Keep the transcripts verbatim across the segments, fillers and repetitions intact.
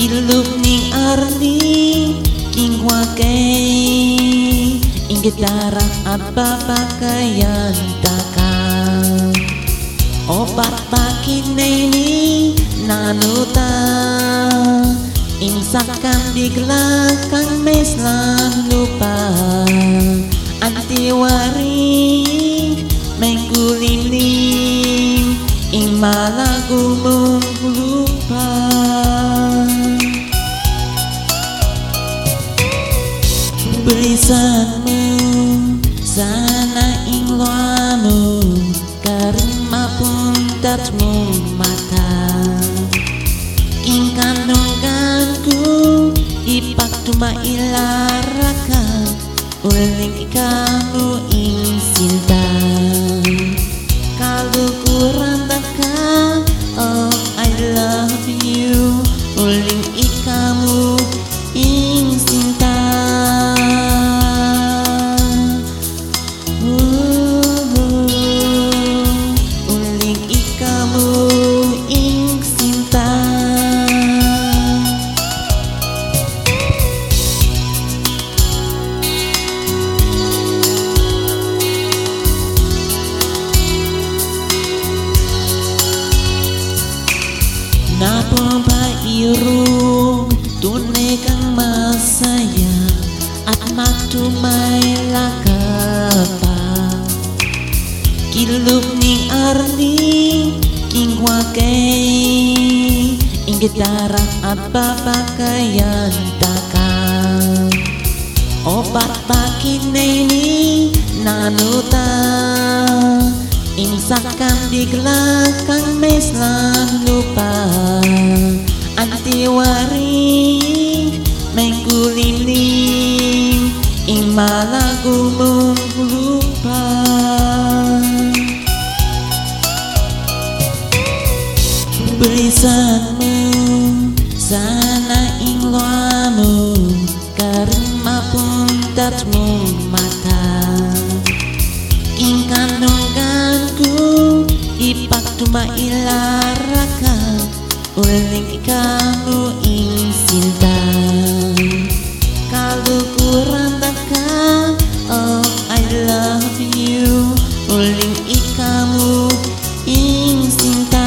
Kilub ning arni king wakai inggit darah apa pakaian takal obat bakin ini nanuta insakkan digelakan meslan lupa anti waring mengguling ing malagu lupa berisanmu sana ing luamu karma pun tatmu mata ing kandunganku ipak tuma ilaraka uling kamu ing cinta kalau kurang taka oh I love you uling ikamu ing cinta Napa bairu tunaikan masaya atmak tumai lakapa kilub ning arni king wakai inggit darah apa pakaian takal obat bakin ini nanuta insakkan digelakan meslan lupa anti waring mengguling ing malagu lupa berisanmu sana ing luamu karma pun tatmu mata ing kandunganku ipak tuma ilaraka uling kamu ing cinta kalau kurang taka oh I love you uling ikamu ing cinta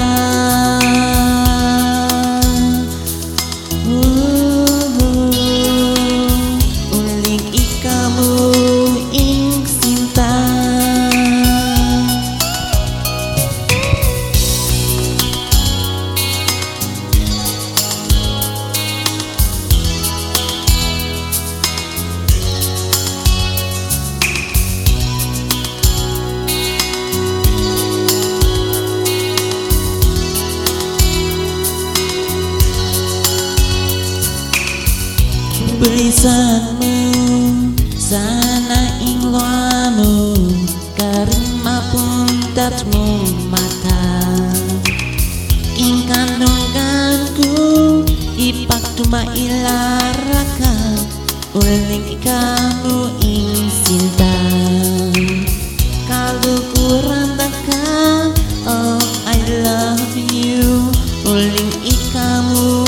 uling ikamu ing cinta berisanmu sana ing luamu karma pun tatmu mata ing kandunganku ipak tuma ilaraka uling kamu ing cinta kalau kurang taka oh I love you uling ikamu